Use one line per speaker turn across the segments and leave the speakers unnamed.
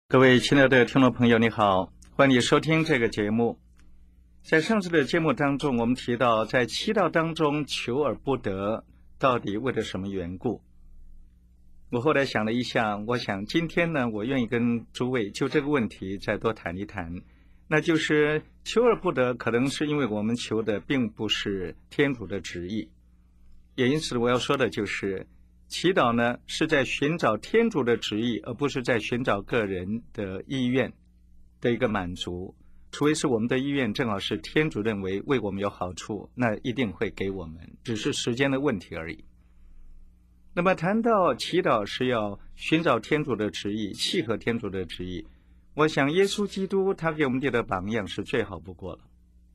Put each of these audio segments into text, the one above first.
各位亲爱的听众朋友，你好，欢迎你收听这个节目。在上次的节目当中，我们提到在祈祷当中求而不得，到底为了什么缘故？我后来想了一下，我想今天呢，我愿意跟诸位就这个问题再多谈一谈。那就是求而不得，可能是因为我们求的并不是天主的旨意，也因此我要说的就是祈祷呢，是在寻找天主的旨意，而不是在寻找个人的意愿的一个满足。除非是我们的意愿正好是天主认为为我们有好处，那一定会给我们，只是时间的问题而已。那么谈到祈祷是要寻找天主的旨意，契合天主的旨意，我想耶稣基督他给我们立的榜样是最好不过了。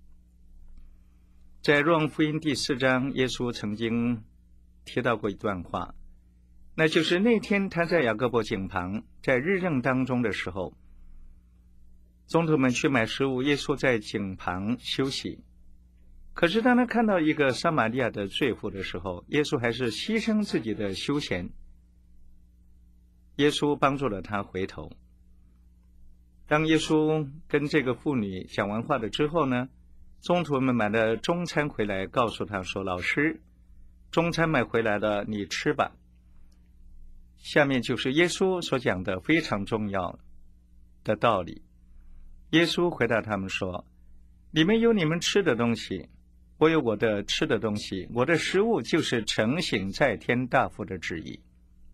在若望福音第4章，耶稣曾经提到过一段话，那就是那天他在雅各伯井旁，在日正当中的时候，宗徒们去买食物，耶稣在井旁休息。可是当他看到一个撒玛利亚的罪妇的时候，耶稣还是牺牲自己的休闲，耶稣帮助了他回头。当耶稣跟这个妇女讲完话了之后呢，宗徒们买了中餐回来，告诉他说，老师，中餐买回来了，你吃吧。下面就是耶稣所讲的非常重要的道理。耶稣回答他们说，你们有你们吃的东西，我有我的吃的东西，我的食物就是承行在天大父的旨意。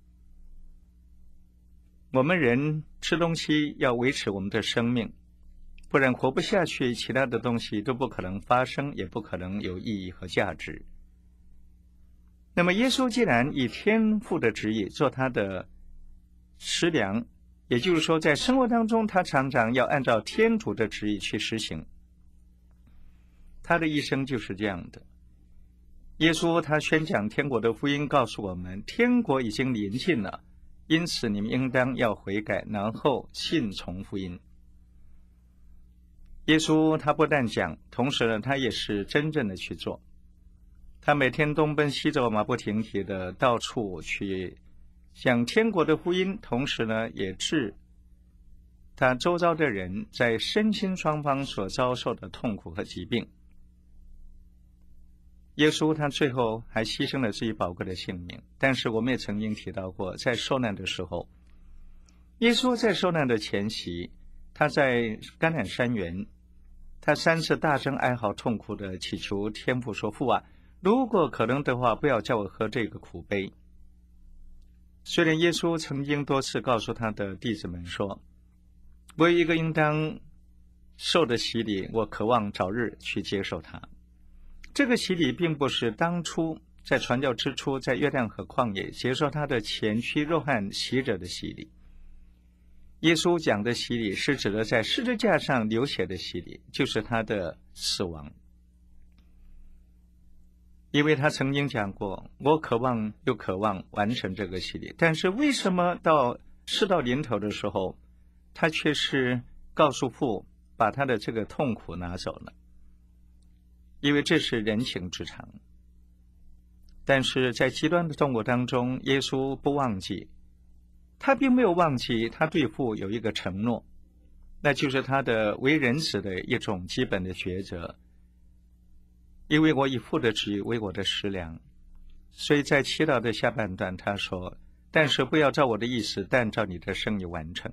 我们人吃东西要维持我们的生命，不然活不下去，其他的东西都不可能发生，也不可能有意义和价值。那么耶稣既然以天父的旨意做他的食粮，也就是说在生活当中他常常要按照天主的旨意去实行，他的一生就是这样的。耶稣他宣讲天国的福音，告诉我们天国已经临近了，因此你们应当要悔改，然后信从福音。耶稣他不但讲，同时呢他也是真正的去做。他每天东奔西走，马不停蹄的到处去讲天国的福音，同时呢也治他周遭的人在身心双方所遭受的痛苦和疾病。耶稣他最后还牺牲了自己宝贵的性命，但是我们也曾经提到过，在受难的时候，耶稣在受难的前夕，他在橄榄山园，他3次大声哀嚎痛苦的祈求天父说，父啊，如果可能的话，不要叫我喝这个苦杯。虽然耶稣曾经多次告诉他的弟子们说，我有一个应当受的洗礼，我渴望早日去接受它。这个洗礼并不是当初在传教之初在约旦河旷野接受他的前驱若翰洗者的洗礼。耶稣讲的洗礼是指的在十字架上流血的洗礼，就是他的死亡。因为他曾经讲过，我渴望又渴望完成这个洗礼，但是为什么到事到临头的时候，他却是告诉父把他的这个痛苦拿走了？因为这是人情之常。但是在极端的痛苦当中，耶稣不忘记，他并没有忘记他对父有一个承诺，那就是他的为人子的一种基本的抉择。因为我以父的旨意为我的食粮，所以在祈祷的下半段他说，但是不要照我的意思，但照你的圣意完成。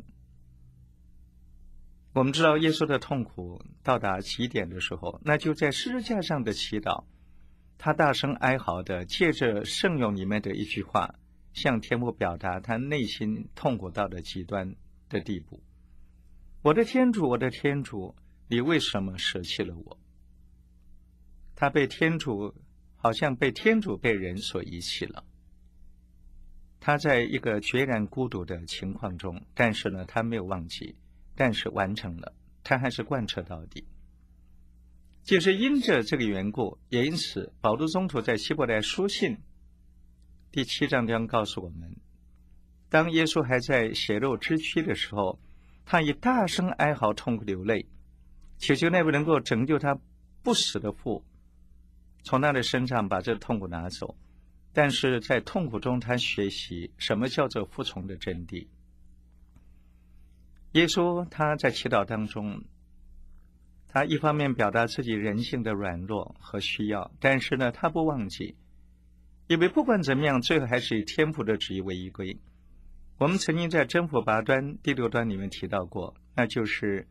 我们知道耶稣的痛苦到达极点的时候，那就在十字架上的祈祷，他大声哀嚎的借着圣咏里面的一句话，向天父表达他内心痛苦到了极端的地步。我的天主，我的天主，你为什么舍弃了我？他被天主，好像被天主被人所遗弃了。他在一个决然孤独的情况中，但是呢他没有忘记，但是完成了，他还是贯彻到底。就是因着这个缘故，也因此保禄宗徒在希伯来书信第7章将告诉我们，当耶稣还在血肉之躯的时候，他以大声哀嚎痛苦流泪，祈求那位能够拯救他不死的父从他的身上把这痛苦拿走。但是在痛苦中他学习什么叫做服从的真谛。 耶稣他在祈祷当中，他一方面表达自己人性的软弱和需要，但是呢，他不忘记，因为不管怎么样，最后还是以天父的旨意为依归。我们曾经在真福八端第6端里面提到过，那就是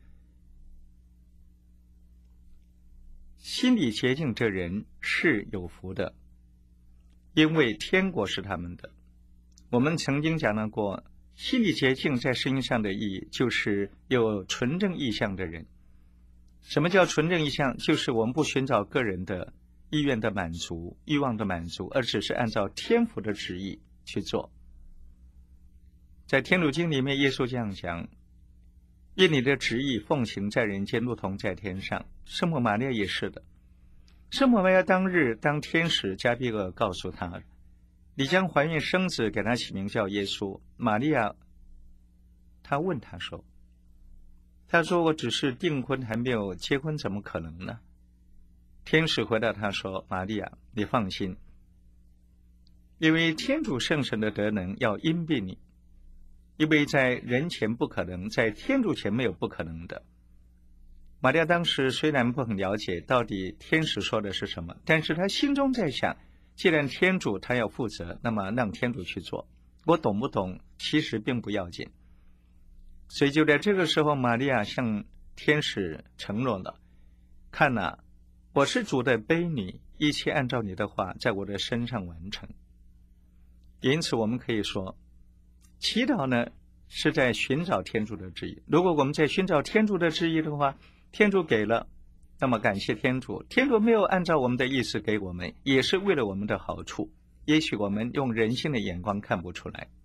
心理洁净这人是有福的，因为天国是他们的。我们曾经讲到过，心理洁净在圣经上的意义就是有纯正意向的人。什么叫纯正意向？就是我们不寻找个人的意愿的满足、欲望的满足，而只是按照天父的旨意去做。在天主经里面，耶稣这样讲，因你的旨意奉行在人间，如同在天上。圣母玛利亚也是的。圣母玛利亚当日，当天使加俾额告诉她，你将怀孕生子，给他起名叫耶稣。玛利亚她问他说，我只是订婚还没有结婚，怎么可能呢？天使回答他说，玛利亚，你放心，因为天主圣神的德能要荫庇你，因为在人前不可能，在天主前没有不可能的。玛利亚当时虽然不很了解到底天使说的是什么，但是她心中在想，既然天主他要负责，那么让天主去做，我懂不懂其实并不要紧。所以就在这个时候，玛利亚向天使承诺了，看哪，我是主的婢女，一切按照你的话在我的身上完成。因此我们可以说，祈祷呢是在寻找天主的旨意。如果我们在寻找天主的旨意的话，天主给了，那么感谢天主，天主没有按照我们的意思给我们，也是为了我们的好处，也许我们用人性的眼光看不出来。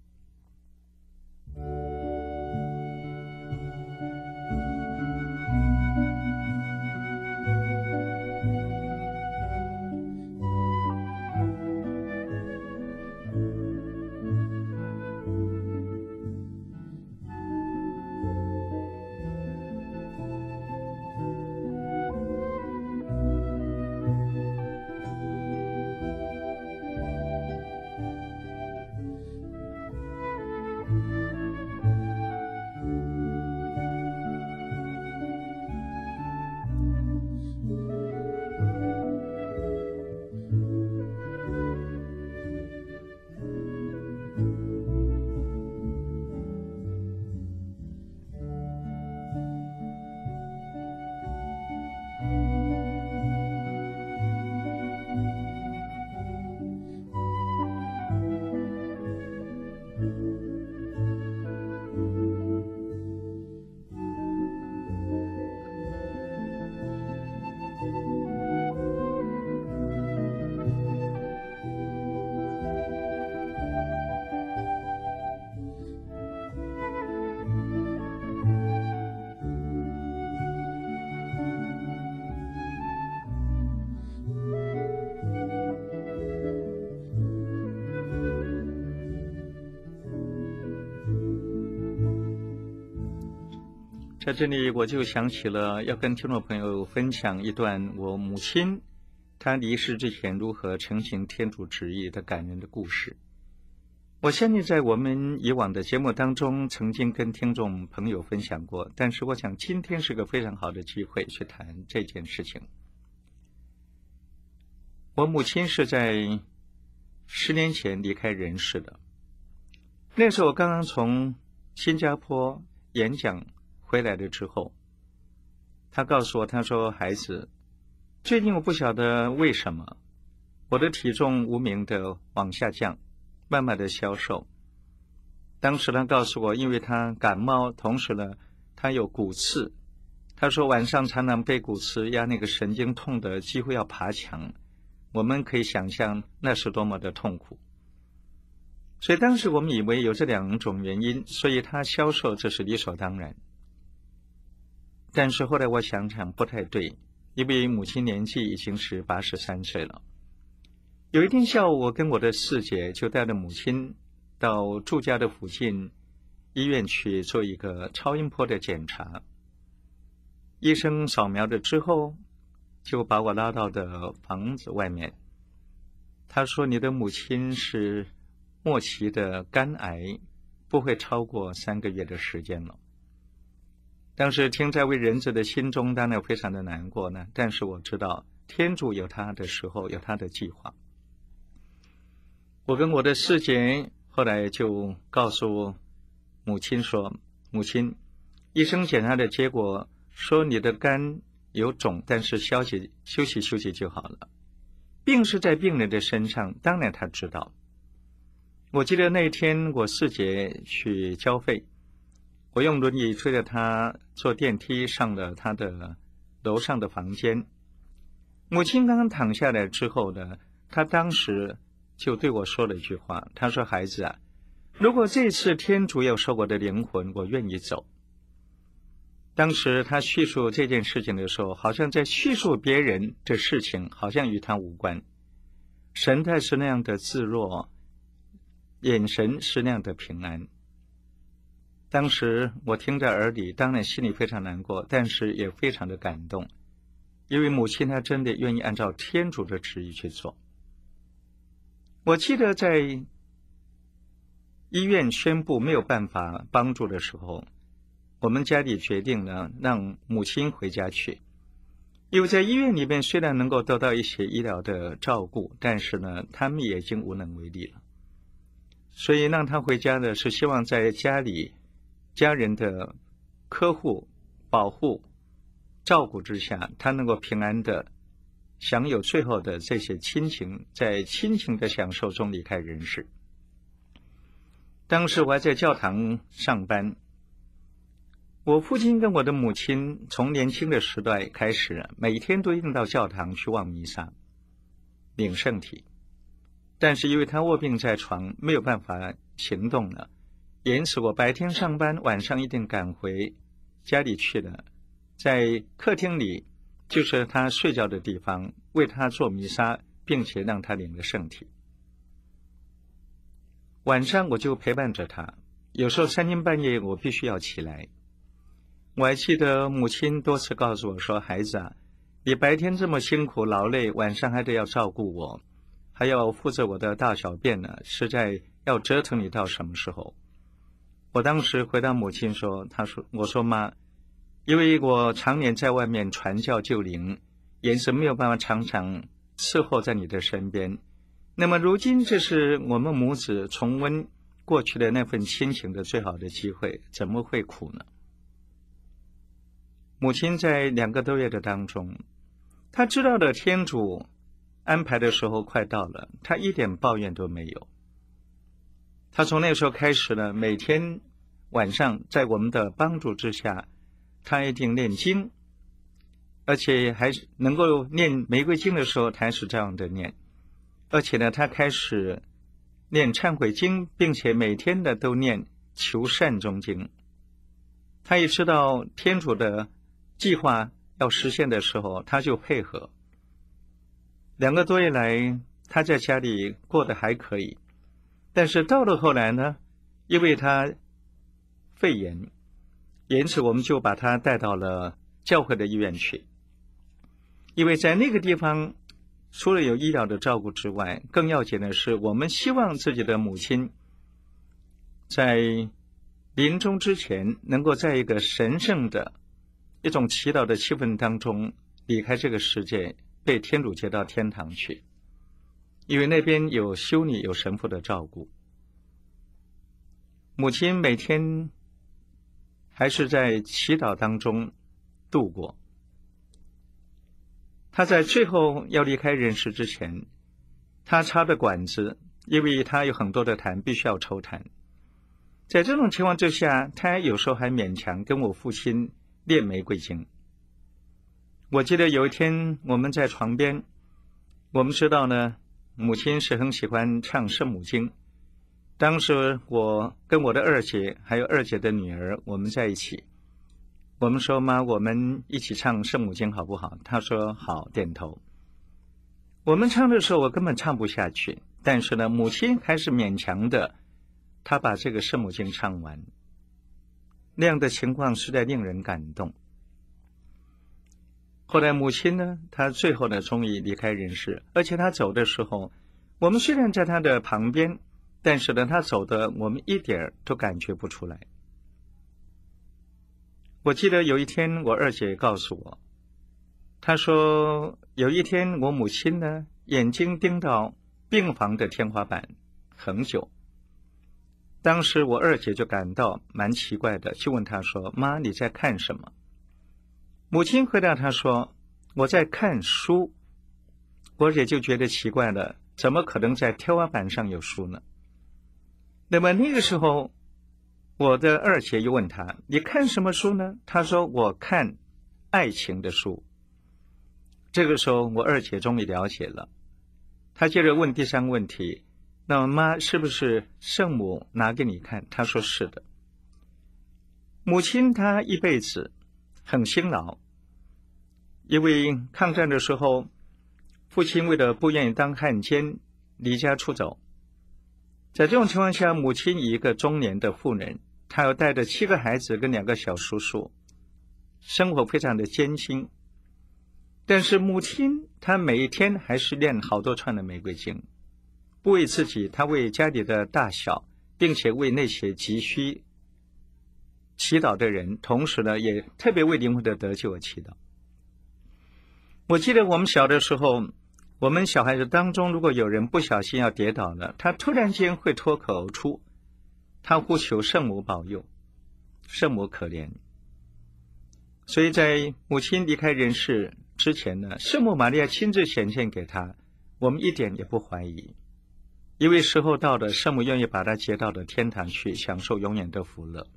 在这里我就想起了要跟听众朋友分享一段我母亲她离世之前如何承行天主旨意的感人的故事。我相信在我们以往的节目当中曾经跟听众朋友分享过，但是我想今天是个非常好的机会去谈这件事情。我母亲是在10年前离开人世的，那时候我刚刚从新加坡演讲回来了之后，他告诉我，他说，孩子，最近我不晓得为什么我的体重无名的往下降，慢慢的消瘦。当时他告诉我，因为他感冒，同时呢他有骨刺，他说晚上常常被骨刺压那个神经痛的几乎要爬墙，我们可以想象那是多么的痛苦。所以当时我们以为有这2种原因，所以他消瘦这是理所当然。但是后来我想想不太对，因为母亲年纪已经是83岁了。有一天下午，我跟我的4姐就带着母亲到住家的附近医院去做一个超音波的检查。医生扫描了之后，就把我拉到的房子外面。他说，你的母亲是末期的肝癌，不会超过3个月的时间了。 当时听这位人子的心中当然非常的难过呢，但是我知道天主有他的时候，有他的计划。我跟我的师姐后来就告诉母亲说，母亲，医生检查的结果说你的肝有肿，但是休息就好了。病是在病人的身上，当然他知道。我记得那天我师姐去交费，我用轮椅推着她坐电梯上了她的楼上的房间。母亲刚刚躺下来之后呢，她当时就对我说了一句话，她说，孩子啊，如果这次天主要收我的灵魂，我愿意走。当时她叙述这件事情的时候，好像在叙述别人的事情，好像与她无关，神态是那样的自若，眼神是那样的平安。当时我听在耳里，当然心里非常难过，但是也非常的感动，因为母亲她真的愿意按照天主的旨意去做。我记得在医院宣布没有办法帮助的时候，我们家里决定呢，让母亲回家去，因为在医院里面虽然能够得到一些医疗的照顾，但是呢，他们也已经无能为力了。所以让他回家呢，是希望在家里家人的呵护、保护、照顾之下，他能够平安的享有最后的这些亲情，在亲情的享受中离开人世。当时我还在教堂上班，我父亲跟我的母亲从年轻的时代开始，每天都一定到教堂去望弥撒、领圣体。但是因为他卧病在床，没有办法行动了，因此我白天上班，晚上一定赶回家里去了，在客厅里，就是他睡觉的地方，为他做弥撒，并且让他领了圣体。晚上我就陪伴着他，有时候3更半夜我必须要起来。我还记得母亲多次告诉我说，孩子啊，你白天这么辛苦劳累，晚上还得要照顾我，还要负责我的大小便呢，实在要折腾你到什么时候？我当时回答母亲说，我说妈，因为我常年在外面传教救灵，也是没有办法常常伺候在你的身边。那么如今这是我们母子重温过去的那份亲情的最好的机会，怎么会苦呢？母亲在2个多月的当中，她知道的天主安排的时候快到了，她一点抱怨都没有。她从那个时候开始呢，每天晚上在我们的帮助之下，她一定念经，而且还能够念玫瑰经的时候，她还是这样的念。而且呢，她开始念忏悔经，并且每天的都念求善终经。她也知道天主的计划要实现的时候，她就配合。2个多月来，她在家里过得还可以，但是到了后来呢，因为她肺炎，因此我们就把她带到了教会的医院去。因为在那个地方，除了有医疗的照顾之外，更要紧的是，我们希望自己的母亲在临终之前，能够在一个神圣的一种祈祷的气氛当中离开这个世界，被天主接到天堂去。因为那边有修女、有神父的照顾。母亲每天还是在祈祷当中度过。她在最后要离开人世之前，她插的管子，因为她有很多的痰，必须要抽痰。在这种情况之下，她有时候还勉强跟我父亲念玫瑰经。我记得有一天我们在床边，我们知道呢，母亲是很喜欢唱圣母经。当时我跟我的二姐还有二姐的女儿，我们在一起。我们说，妈，我们一起唱圣母经好不好？她说好，点头。我们唱的时候我根本唱不下去，但是呢，母亲还是勉强的，她把这个圣母经唱完。那样的情况实在令人感动。后来母亲呢，她最后呢终于离开人世，而且她走的时候，我们虽然在她的旁边，但是呢，她走的我们一点都感觉不出来。 我记得有一天我二姐告诉我，她说有一天我母亲呢眼睛盯到病房的天花板很久。当时我二姐就感到蛮奇怪的，就问她说，妈，你在看什么？母亲回答她说，我在看书。我姐就觉得奇怪了，怎么可能在天花板上有书呢？那么那个时候我的二姐又问她，你看什么书呢？她说，我看爱情的书。这个时候我二姐终于了解了，她接着问第三个问题，那么妈，是不是圣母拿给你看？她说是的。母亲她一辈子很辛劳，因为抗战的时候，父亲为了不愿意当汉奸，离家出走。在这种情况下，母亲以一个中年的妇人，她要带着7个孩子跟2个小叔叔，生活非常的艰辛。但是母亲她每一天还是念好多串的玫瑰经，不为自己，她为家里的大小，并且为那些急需祈祷的人，同时呢也特别为灵魂的得救而祈祷。我记得我们小的时候，我们小孩子当中，如果有人不小心要跌倒了，他突然间会脱口而出，他呼求圣母保佑，圣母可怜。所以在母亲离开人世之前呢，圣母玛利亚亲自显现给他，我们一点也不怀疑，因为时候到了，圣母愿意把他接到了天堂去，享受永远的福乐。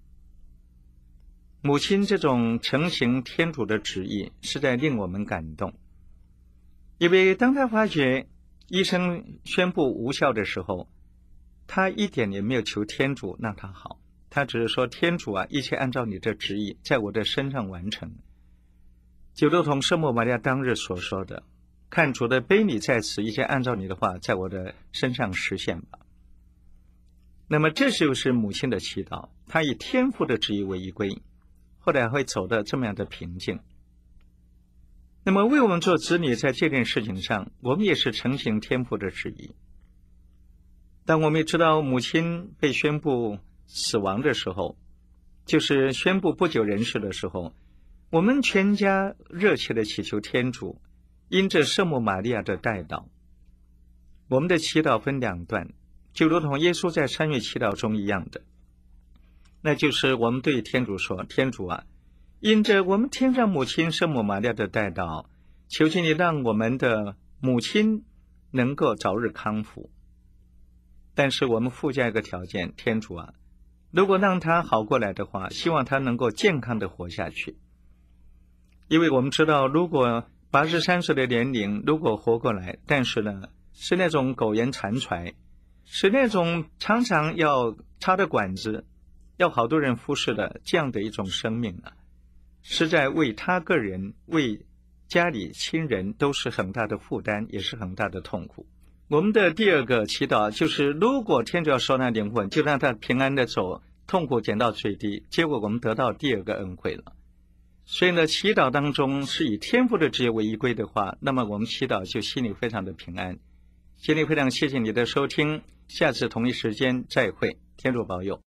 母亲这种承行天主的旨意实在令我们感动，因为当他发觉医生宣布无效的时候，他一点也没有求天主让他好，他只是说，天主啊，一切按照你的旨意在我的身上完成。就如同圣母玛利亚当日所说的，看主的悲悯在此，一切按照你的话在我的身上实现吧。那么这就是母亲的祈祷，她以天父的旨意为依归，后来会走得这么样的平静。那么为我们做子女，在这件事情上，我们也是承行天父的旨意。当我们也知道母亲被宣布死亡的时候，就是宣布不久人世的时候，我们全家热切地祈求天主，因着圣母玛利亚的代祷。我们的祈祷分2段，就如同耶稣在3月祈祷中一样的，那就是我们对天主说，天主啊，因着我们天上母亲圣母玛利亚的代祷，求求你让我们的母亲能够早日康复。但是我们附加一个条件，天主啊，如果让她好过来的话，希望她能够健康的活下去。因为我们知道，如果83岁的年龄如果活过来，但是呢是那种苟延残喘，是那种常常要插的管子，要好多人服侍的这样的一种生命啊，实在为他个人，为家里亲人都是很大的负担，也是很大的痛苦。我们的第2个祈祷就是，如果天主要收纳灵魂，就让他平安的走，痛苦减到最低，结果我们得到第2个恩惠了。所以呢，祈祷当中是以天父的旨意为依归的话，那么我们祈祷就心里非常的平安。今天非常谢谢你的收听，下次同一时间再会，天主保佑。